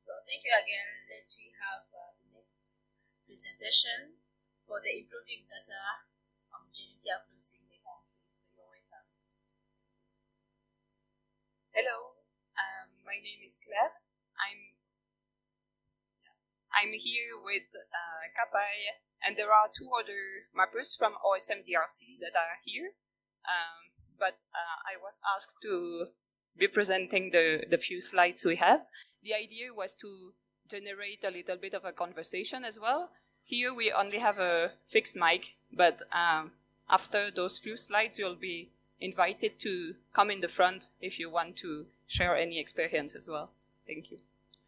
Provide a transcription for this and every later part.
So thank you again. Let we have the next presentation for the improving data homogeneity across the country. So you're welcome. Hello, my name is Claire. I'm here with Kapai, and there are two other mappers from OSM DRC that are here. But I was asked to be presenting the few slides we have. The idea was to generate a little bit of a conversation as well. Here we only have a fixed mic, but after those few slides, you'll be invited to come in the front if you want to share any experience as well. Thank you.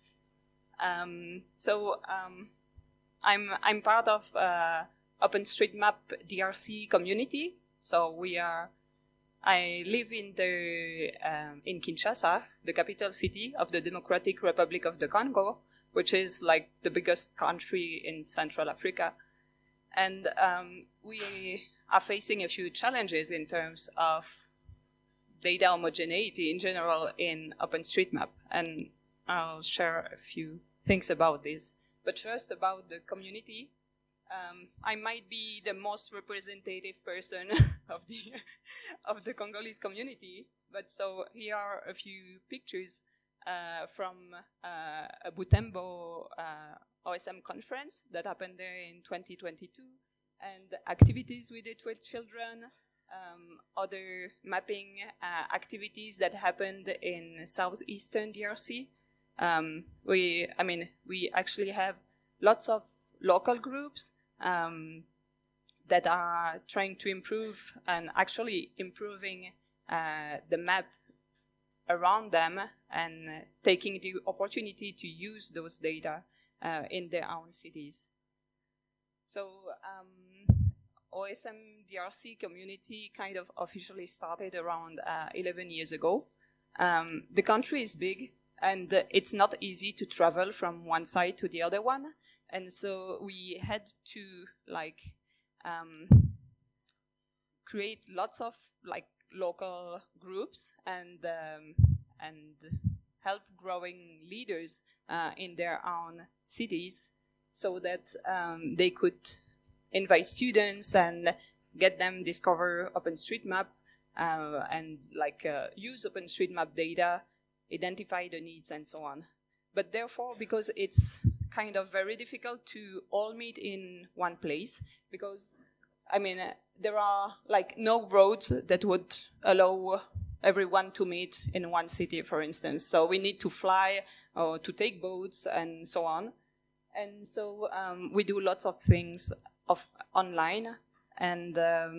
I'm part of OpenStreetMap DRC community. So I live in Kinshasa, the capital city of the Democratic Republic of the Congo, which is like the biggest country in Central Africa. And we are facing a few challenges in terms of data homogeneity in general in OpenStreetMap. And I'll share a few things about this. But first, about the community. I might be the most representative person of the Congolese community. But so here are a few pictures from a Butembo OSM conference that happened there in 2022, and activities we did with children, other mapping activities that happened in southeastern DRC. We actually have lots of local groups that are trying to improve and actually improving the map around them and taking the opportunity to use those data in their own cities. So OSM DRC community kind of officially started around 11 years ago. The country is big, and it's not easy to travel from one side to the other one. And so we had to create lots of local groups and help growing leaders in their own cities, so that they could invite students and get them discover OpenStreetMap and use OpenStreetMap data, identify the needs, and so on. But therefore, because it's kind of very difficult to all meet in one place, because there are no roads that would allow everyone to meet in one city, for instance. So we need to fly or to take boats and so on. And so we do lots of things online, and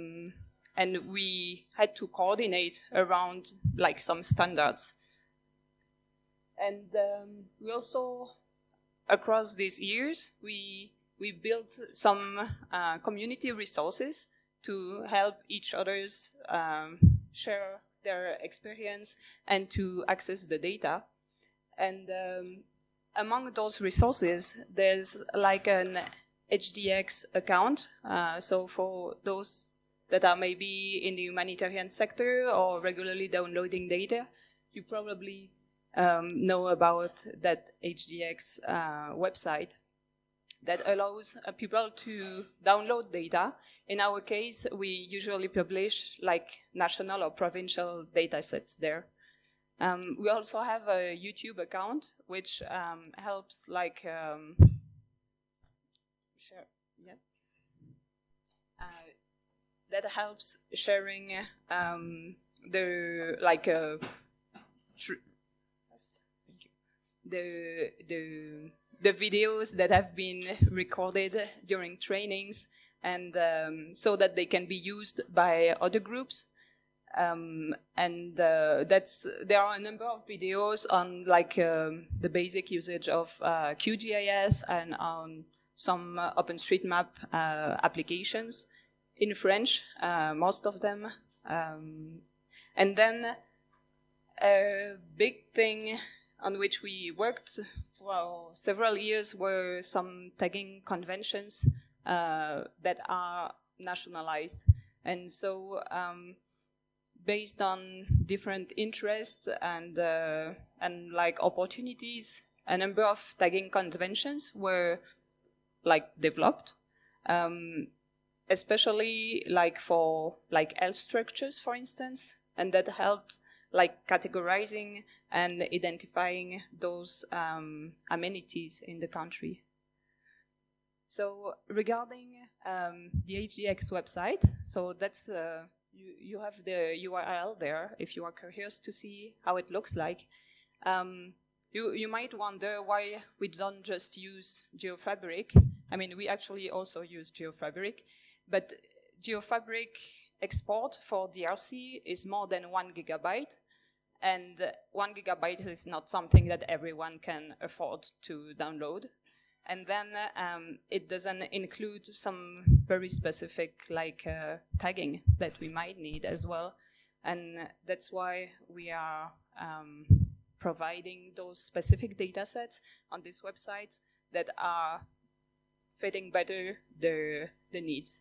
we had to coordinate around some standards. And we also, across these years, we built some community resources to help each others share their experience and to access the data. And among those resources, there's an HDX account. So for those that are maybe in the humanitarian sector or regularly downloading data, you probably know about that HDX website that allows people to download data. In our case, we usually publish national or provincial data sets there. We also have a YouTube account, which helps that helps sharing the videos that have been recorded during trainings, and so that they can be used by other groups. There are a number of videos on the basic usage of QGIS and on some OpenStreetMap applications in French, most of them. And then a big thing on which we worked for several years were some tagging conventions that are nationalized. And so based on different interests and opportunities, a number of tagging conventions were like developed, especially like for like health structures, for instance, and that helped like categorizing and identifying those amenities in the country. So regarding the HDX website, so that's you have the URL there if you are curious to see how it looks like. You might wonder why we don't just use GeoFabric. I mean, we actually also use GeoFabric, but GeoFabric export for DRC is more than 1 gigabyte, and 1 gigabyte is not something that everyone can afford to download. And then it doesn't include some very specific like tagging that we might need as well. And that's why we are providing those specific data sets on this website that are fitting better the needs.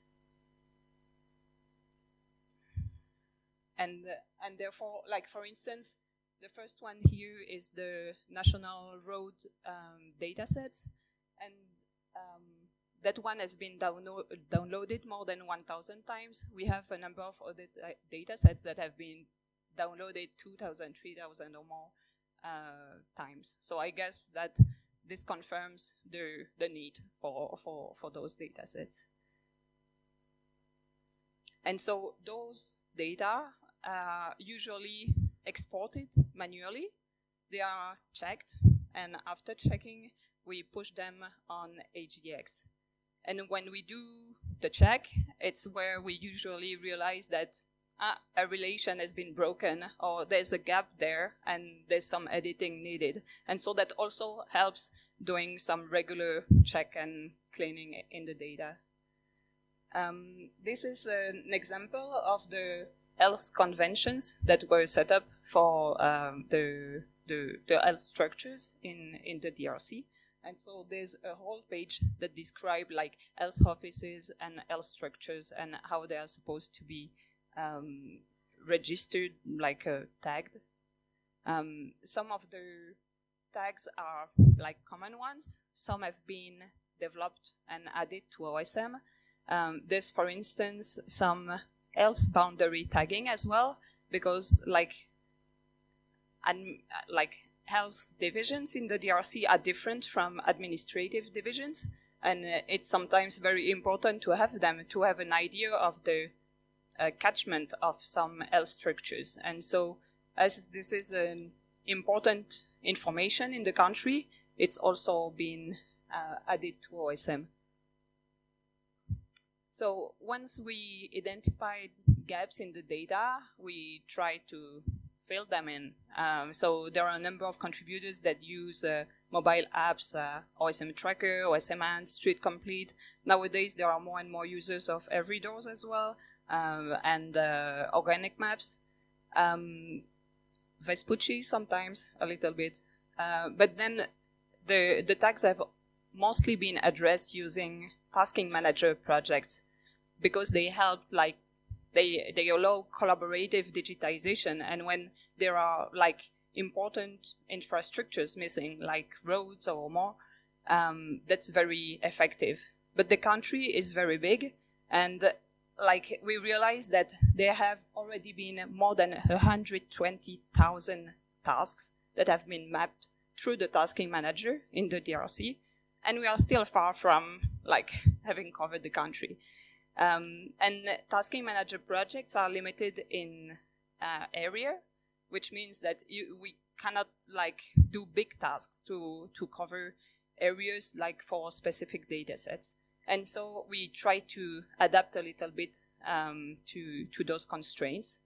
And therefore, like for instance, the first one here is the National Road data sets. And that one has been downloaded more than 1,000 times. We have a number of other data sets that have been downloaded 2,000, 3,000 or more times. So I guess that this confirms the need for those data sets. And so those data are usually exported manually. They are checked, and after checking, we push them on HDX. And when we do the check, it's where we usually realize that a relation has been broken, or there's a gap there, and there's some editing needed. And so that also helps doing some regular check and cleaning in the data. This is an example of the health conventions that were set up for the health structures in the DRC. And so there's a whole page that describes like health offices and health structures and how they are supposed to be registered, like tagged. Some of the tags are like common ones. Some have been developed and added to OSM. There's, for instance, some health boundary tagging as well, because like health divisions in the DRC are different from administrative divisions, and it's sometimes very important to have them to have an idea of the catchment of some health structures. And so as this is an important information in the country, it's also been added to OSM. So once we identified gaps in the data, we try to fill them in. So there are a number of contributors that use mobile apps, OSM Tracker, OSM Ant, Street Complete. Nowadays, there are more and more users of EveryDoors as well, and organic maps. Vespucci sometimes, a little bit. But then the tags have mostly been addressed using tasking manager projects, because they help, like, they allow collaborative digitization, and when there are like important infrastructures missing, like roads or more, that's very effective. But the country is very big, and like we realize that there have already been more than 120,000 tasks that have been mapped through the tasking manager in the DRC, and we are still far from like having covered the country. And tasking manager projects are limited in area, which means that we cannot like do big tasks to cover areas like for specific data sets. And so we try to adapt a little bit to those constraints.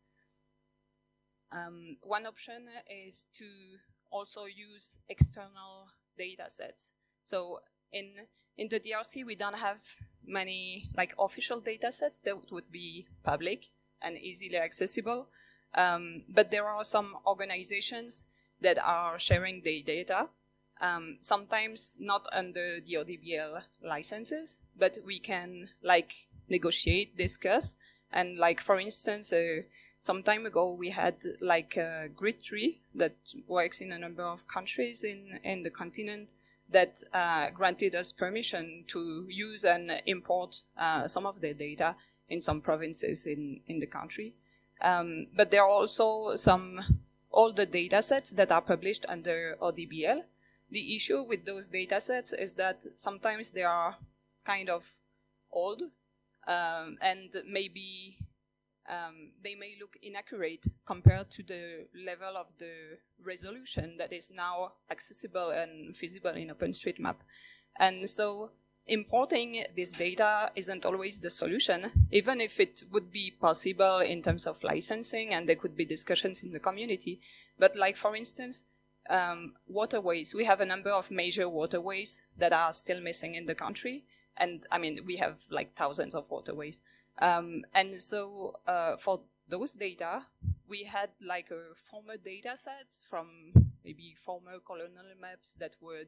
One option is to also use external data sets. So in the DRC, we don't have many like official data sets that would be public and easily accessible. But there are some organizations that are sharing their data, sometimes not under the ODBL licenses, but we can like negotiate, discuss, and like for instance, some time ago we had like a grid tree that works in a number of countries in the continent that granted us permission to use and import some of the data in some provinces in the country. But there are also some older data sets that are published under ODBL. The issue with those data sets is that sometimes they are kind of old and maybe they may look inaccurate compared to the level of the resolution that is now accessible and feasible in OpenStreetMap. And so importing this data isn't always the solution, even if it would be possible in terms of licensing and there could be discussions in the community. But like, for instance, waterways. We have a number of major waterways that are still missing in the country. And I mean, we have like thousands of waterways. And so for those data, we had like a former data set from maybe former colonial maps that were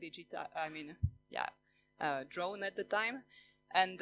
drawn at the time. And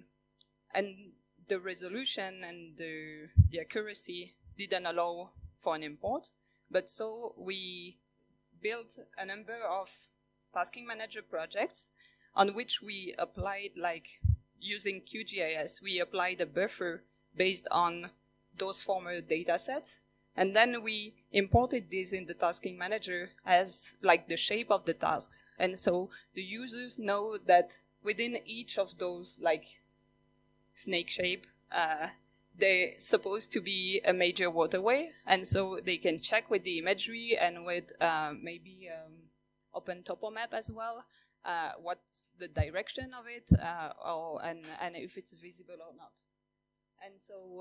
the resolution and the accuracy didn't allow for an import. But so we built a number of tasking manager projects on which we applied, like using QGIS, we applied a buffer based on those former data sets. And then we imported this in the tasking manager as like the shape of the tasks. And so the users know that within each of those like snake shape, they're supposed to be a major waterway. And so they can check with the imagery and with maybe OpenTopomap as well, what's the direction of it, and if it's visible or not. And so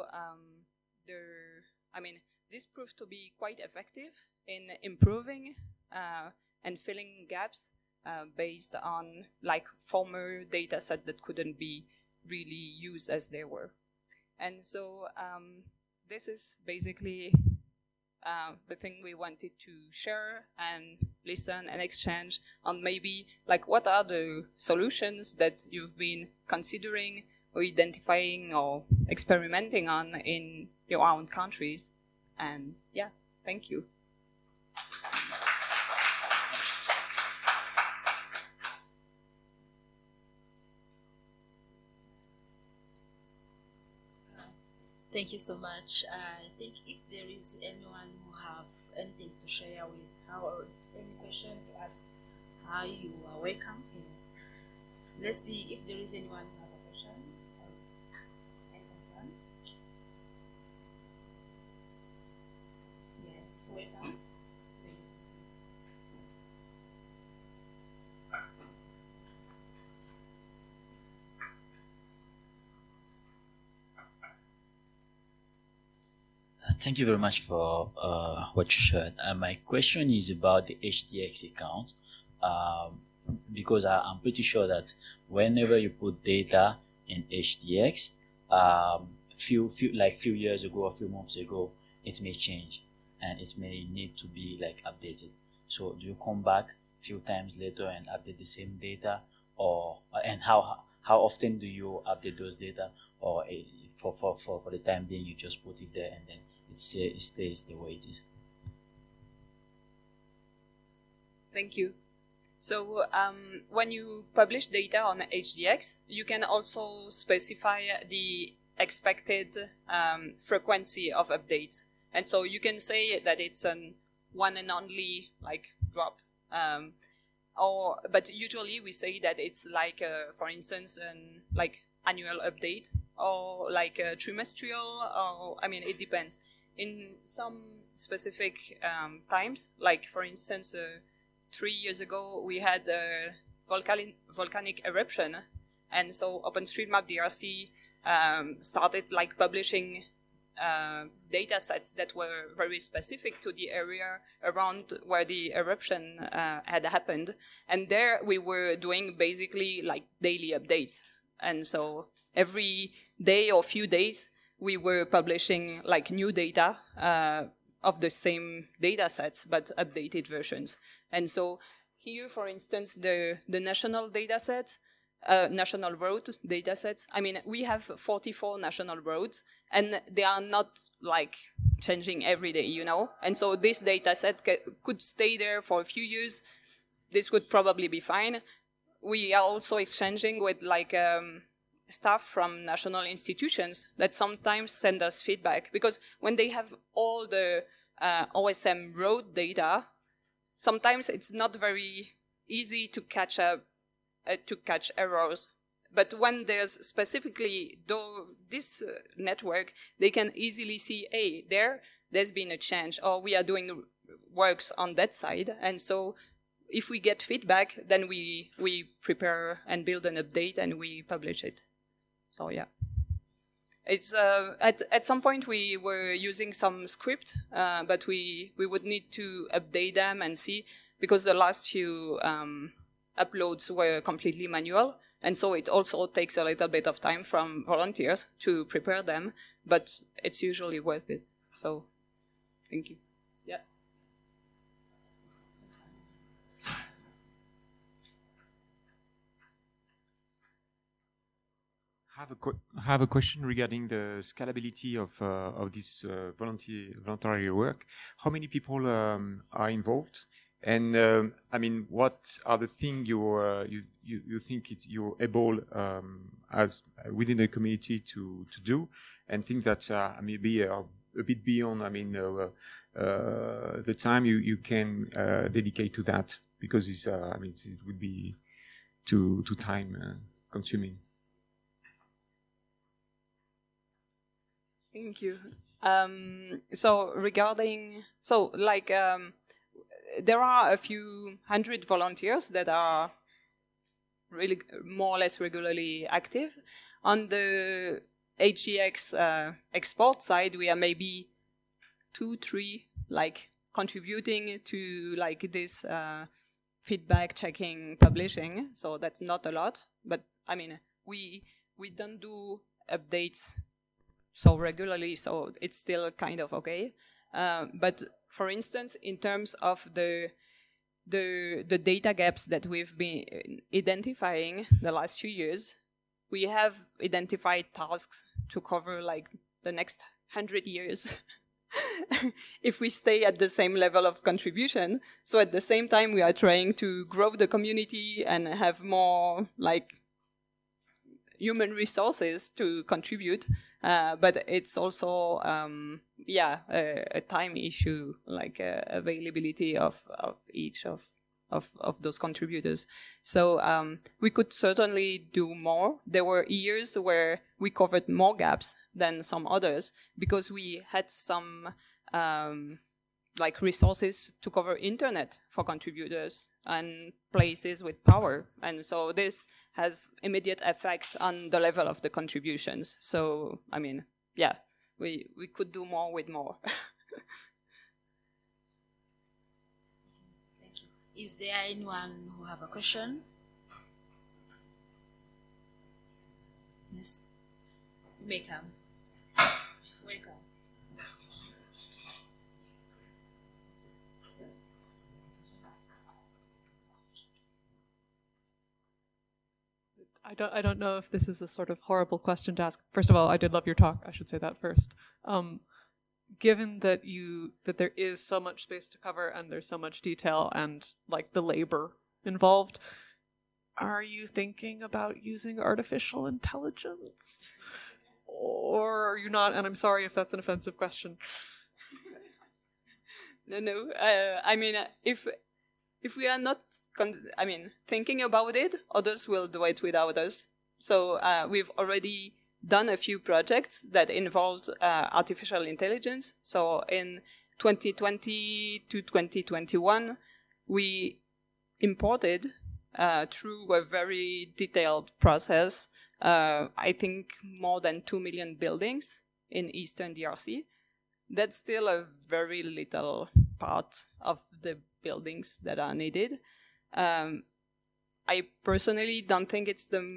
this proved to be quite effective in improving and filling gaps based on like former data set that couldn't be really used as they were. And so this is basically the thing we wanted to share and listen and exchange on, maybe like what are the solutions that you've been considering or identifying or experimenting on in your own countries. And yeah, thank you. Thank you so much. I think if there is anyone who have anything to share with how, or any question to ask, how, you are welcome here. Let's see if there is anyone who have a question or any concern. Yes, welcome. Thank you very much for what you shared. My question is about the HDX account, because I'm pretty sure that whenever you put data in HDX, few years ago, a few months ago, it may change and it may need to be like updated. So do you come back a few times later and update the same data, and how often do you update those data, or for the time being you just put it there and then it stays the way it is? Thank you. So when you publish data on HDX, you can also specify the expected frequency of updates. And so you can say that it's an one and only like drop. But usually we say that it's like, for instance, an like annual update, or like a trimestral, or it depends. In some specific times, like for instance, 3 years ago we had a volcanic eruption, and so OpenStreetMap DRC started like publishing data sets that were very specific to the area around where the eruption had happened, and there we were doing basically like daily updates. And so every day or few days we were publishing like new data of the same data sets, but updated versions. And so here, for instance, the national data set, national road data sets, we have 44 national roads, and they are not like changing every day, you know? And so this data set could stay there for a few years. This would probably be fine. We are also exchanging with staff from national institutions that sometimes send us feedback, because when they have all the OSM road data, sometimes it's not very easy to catch errors. But when there's specifically this network, they can easily see, hey, there's been a change, or we are doing works on that side. And so if we get feedback, then we prepare and build an update and we publish it. So yeah. It's at some point we were using some script, but we would need to update them and see, because the last few uploads were completely manual. And so it also takes a little bit of time from volunteers to prepare them, but it's usually worth it. So, thank you. Yeah. I have a question regarding the scalability of this voluntary work. How many people are involved? And I mean, what are the things you think you're able as within the community to do, and things that maybe are a bit beyond, I mean, the time you can dedicate to that, because it's I mean, it would be too time consuming. Thank you. There are a few hundred volunteers that are really more or less regularly active. On the HGX export side, we are maybe 2-3 contributing to this feedback, checking, publishing. So that's not a lot, but I mean we don't do updates so regularly, so it's still kind of okay. But for instance, in terms of the data gaps that we've been identifying the last few years, we have identified tasks to cover the next 100 years if we stay at the same level of contribution. So at the same time, we are trying to grow the community and have more human resources to contribute, but it's also a time issue, availability of each of those contributors. So we could certainly do more. There were years where we covered more gaps than some others, because we had some resources to cover internet for contributors and places with power. And so this has immediate effect on the level of the contributions. So, I mean, yeah, we could do more with more. Thank you. Is there anyone who have a question? Yes. You may come. Welcome. I don't know if this is a sort of horrible question to ask. First of all, I did love your talk. I should say that first. Given that there is so much space to cover and there's so much detail and the labor involved, are you thinking about using artificial intelligence? Or are you not? And I'm sorry if that's an offensive question. No. I mean, if we are not, thinking about it, others will do it without us. So we've already done a few projects that involved artificial intelligence. So in 2020 to 2021, we imported through a very detailed process, I think more than 2 million buildings in Eastern DRC. That's still a very little part of the buildings that are needed. I personally don't think it's the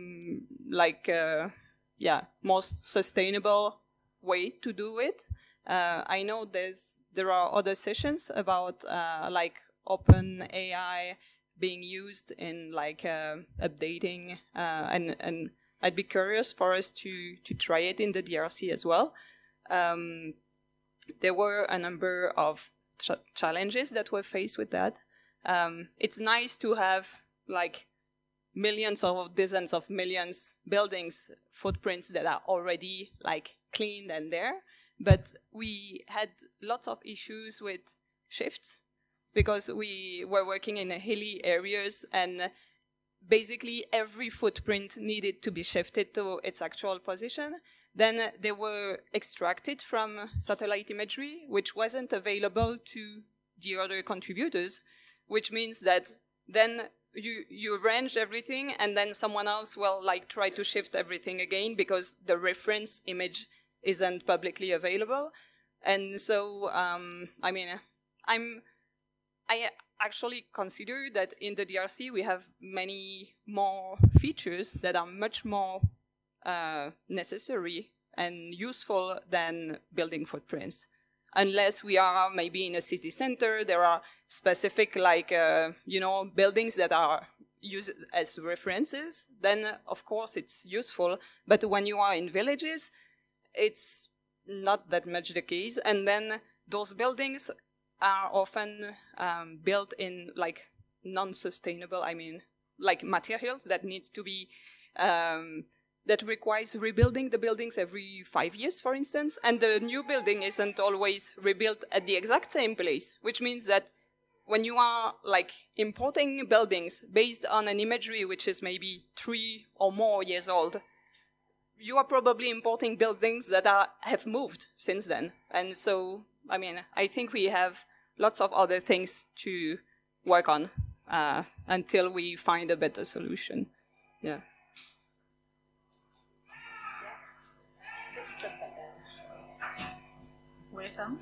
most sustainable way to do it. I know there are other sessions about open AI being used in updating, and I'd be curious for us to try it in the DRC as well. there were a number of challenges that were faced with that. It's nice to have like millions or dozens of millions buildings footprints that are already like cleaned and there, but we had lots of issues with shifts because we were working in hilly areas, and basically every footprint needed to be shifted to its actual position. Then they were extracted from satellite imagery, which wasn't available to the other contributors, which means that then you arrange everything and then someone else will like try to shift everything again because the reference image isn't publicly available. And so, I actually consider that in the DRC we have many more features that are much more necessary and useful than building footprints. Unless we are maybe in a city center, there are specific buildings that are used as references, then of course it's useful. But when you are in villages, it's not that much the case. And then those buildings are often built in like non-sustainable, like materials that needs to be that requires rebuilding the buildings every 5 years, for instance, and the new building isn't always rebuilt at the exact same place, which means that when you are like importing buildings based on an imagery which is maybe 3 or more years old, you are probably importing buildings that have moved since then. And so, I think we have lots of other things to work on until we find a better solution. Yeah. Welcome.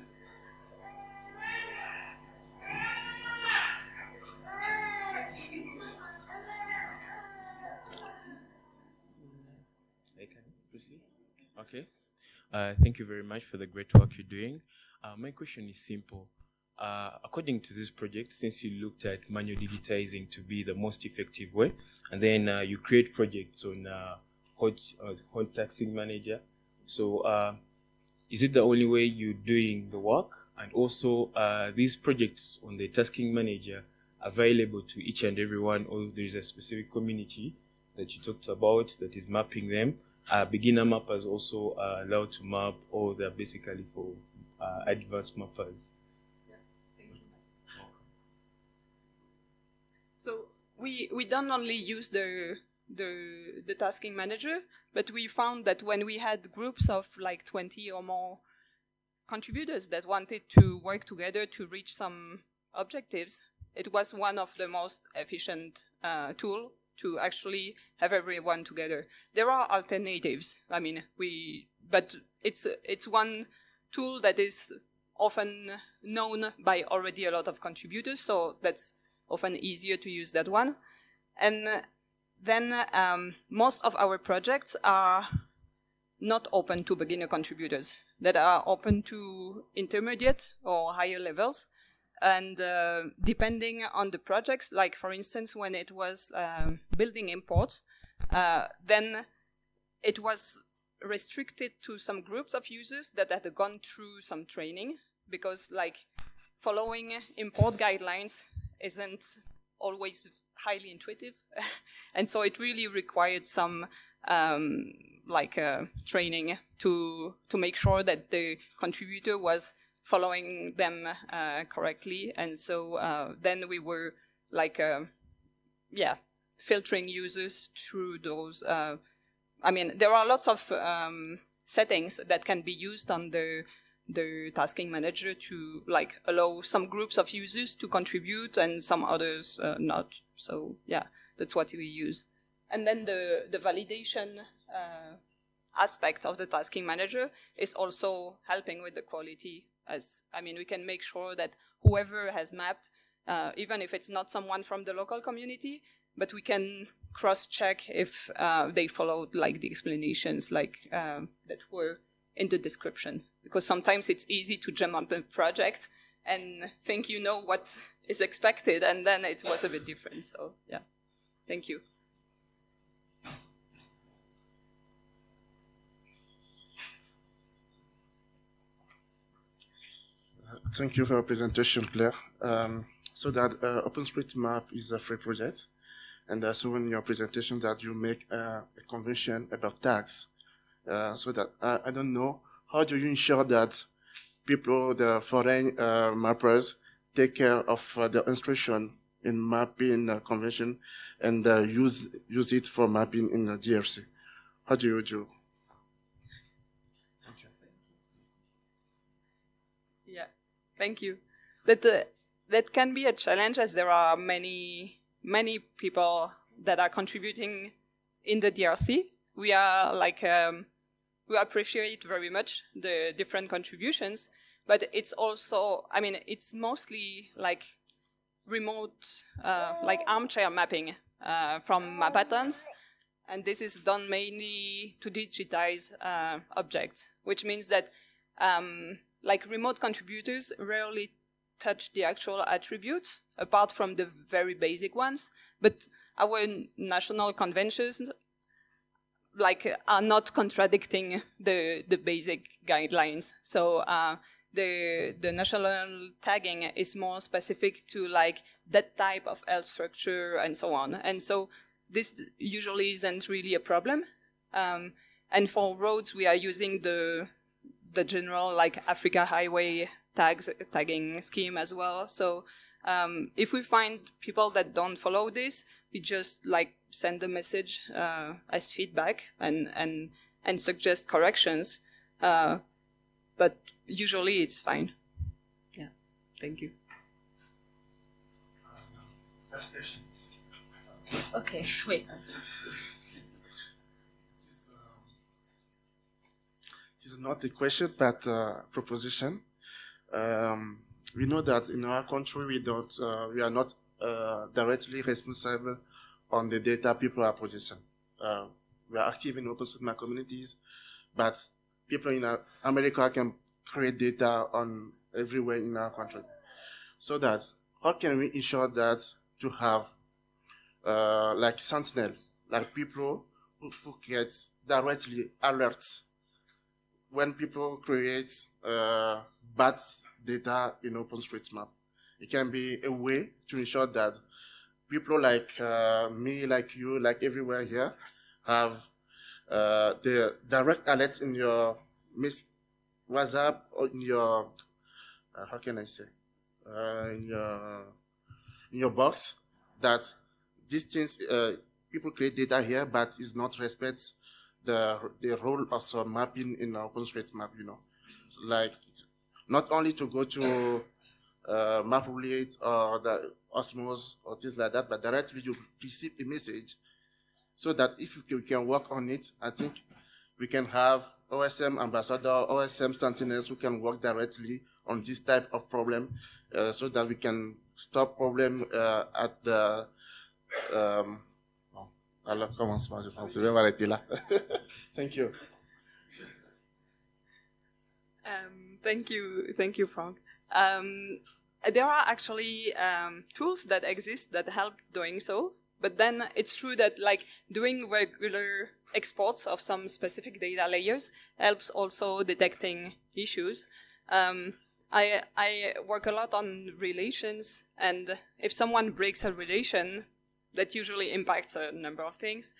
I can proceed. Okay. Thank you very much for the great work you're doing. My question is simple. According to this project, since you looked at manual digitizing to be the most effective way, and then you create projects on hot tasking manager, so is it the only way you're doing the work? And also, these projects on the tasking manager available to each and everyone, or there is a specific community that you talked about that is mapping them? Beginner mappers also are allowed to map, or they're basically for advanced mappers? So we don't only use the tasking manager, but we found that when we had groups of like 20 or more contributors that wanted to work together to reach some objectives, it was one of the most efficient tool to actually have everyone together. There are alternatives. But it's one tool that is often known by already a lot of contributors, so that's often easier to use that one. And then most of our projects are not open to beginner contributors, that are open to intermediate or higher levels. And depending on the projects, like for instance, when it was building import, then it was restricted to some groups of users that had gone through some training, because like following import guidelines isn't always highly intuitive. And so it really required some training to make sure that the contributor was following them correctly. And so then we were filtering users through those. There are lots of settings that can be used on the tasking manager to allow some groups of users to contribute and some others not. So yeah, that's what we use. And then the validation aspect of the tasking manager is also helping with the quality. We can make sure that whoever has mapped, even if it's not someone from the local community, but we can cross-check if they followed the explanations that were in the description. Because sometimes it's easy to jump on the project and think you know what is expected, and then it was a bit different. So yeah, thank you. Thank you for your presentation, Claire. So that OpenStreetMap is a free project, and so in your presentation that you make a convention about tags. So that I don't know, how do you ensure that people, the foreign mappers, take care of the instruction in mapping convention and use it for mapping in the DRC? How do you do? Yeah, thank you. That can be a challenge, as there are many people that are contributing in the DRC. We are we appreciate very much the different contributions, but it's also, I mean, it's mostly like remote, like armchair mapping from Mapatons, and this is done mainly to digitize objects, which means that like remote contributors rarely touch the actual attributes, apart from the very basic ones. But our national conventions are not contradicting the basic guidelines. So the national tagging is more specific to like that type of L structure and so on. And so this usually isn't really a problem. And for roads, we are using the general like Africa Highway tagging scheme as well. So if we find people that don't follow this, we just like send a message as feedback and suggest corrections. But usually it's fine. Yeah, thank you. Last question. Okay, wait. It is not a question, but a proposition. We know that in our country we are not directly responsible on the data people are producing. We are active in OpenStreetMap communities, but people in America can create data on everywhere in our country. So that how can we ensure that to have like Sentinel, like people who get directly alerts when people create bad data in OpenStreetMap? It can be a way to ensure that people like me, like you, like everywhere here, have the direct alerts in your WhatsApp or in your, how can I say, in your box, that these things, people create data here, but is not respects the role of mapping in OpenStreetMap, you know. Like, not only to go to MapRelate or the Osmos or things like that, but directly you receive a message, so that if you can work on it, I think we can have OSM ambassador, OSM sentinels who can work directly on this type of problem, so that we can stop problem at the alors commencement, je pense. Je vais m'arrêter là. Thank you. Thank you, Frank. There are actually tools that exist that help doing so, but then it's true that like doing regular exports of some specific data layers helps also detecting issues. I work a lot on relations, and if someone breaks a relation, that usually impacts a number of things.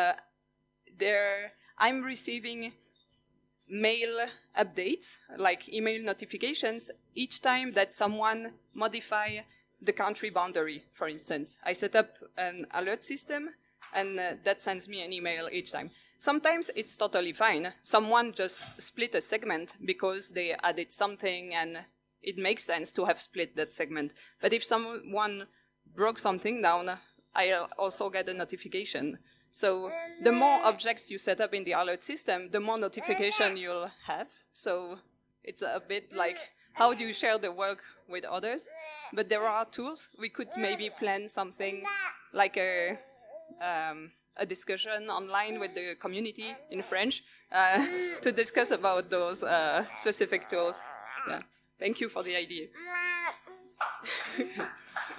I'm receiving mail updates, like email notifications, each time that someone modify the country boundary, for instance. I set up an alert system, and that sends me an email each time. Sometimes it's totally fine. Someone just split a segment because they added something, and it makes sense to have split that segment. But if someone broke something down, I also get a notification. So the more objects you set up in the alert system, the more notification you'll have. So it's a bit like, how do you share the work with others? But there are tools. We could maybe plan something like a discussion online with the community in French to discuss about those specific tools. Yeah. Thank you for the idea.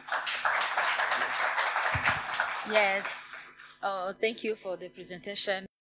Yes. Thank you for the presentation.